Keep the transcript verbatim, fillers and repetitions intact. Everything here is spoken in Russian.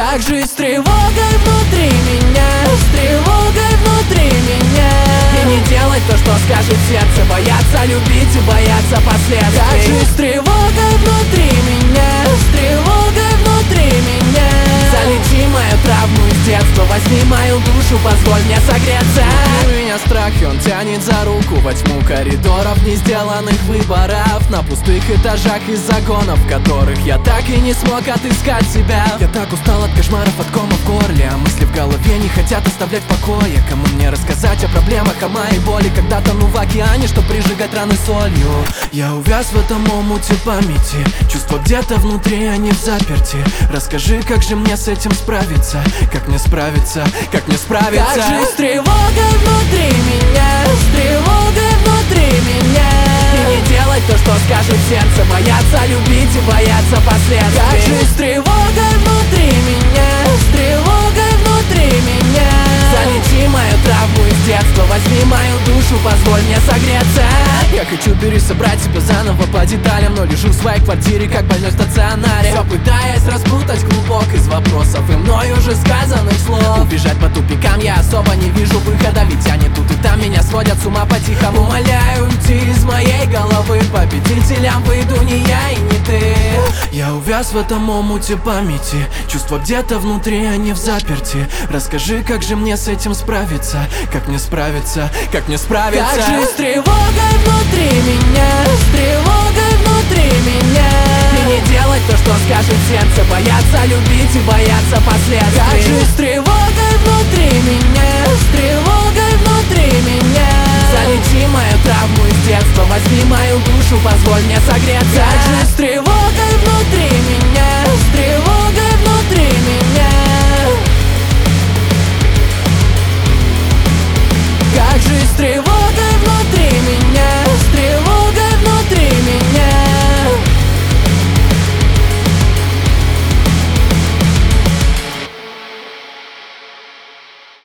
Как же с тревогой внутри меня, с тревогой внутри меня. И не делать то, что скажет сердце, бояться любить и бояться последствий. Как же с тревогой внутри меня, с тревогой внутри меня. Залечи мою травму из детства, возьми мою душу, позволь мне согреться. У меня страх, и он тянет за руку во тьму коридоров не сделанных выборов, на пустых этажах из загонов, в которых я так и не смог отыскать себя. Я так устал от кошмаров, от кома в горле, а мысли в голове не хотят оставлять в покое. Кому мне рассказать о проблемах, о моей боли, когда тону в океане, что прижигать раны солью. Я увяз в этом омуте памяти, чувства где-то внутри, они в заперти. Расскажи, как же мне с этим справиться, как мне справиться, как мне справиться. Как же с тревогой внутри меня, с тревогой внутри меня. И не делать то, что скажет сердце, бояться любить и бояться последствий. Как же с тревогой внутри меня, с тревогой внутри меня. Залечи мою травму из детства, возьми мою душу, позволь мне согреться. Я хочу пересобрать себя заново по деталям, но лежу в своей квартире, как больной в стационаре, все пытаясь распутать клубок из вопросов и мной уже сказанных слов. Убежать по тупикам я особо не вижу выхода, ведь они тут и там меня сводят с ума по-тихому. Умоляю уйти из моей головы, победителям выйду не я и не ты. Я увяз в этом омуте памяти, чувства где-то внутри, они в заперти. Расскажи, как же мне с этим справиться, как мне справиться, как мне справиться. Как же с тревогой внутри меня, с тревогой внутри меня. И не делать то, что скажет сердце, бояться любить и бояться последствий. Как же с тревогой внутри меня, с тревогой внутри меня. Залечи мою травму из детства, возьми мою душу, позволь мне согреться. Как же с тревогой внутри меня, с тревогой внутри меня. Как же с тревогой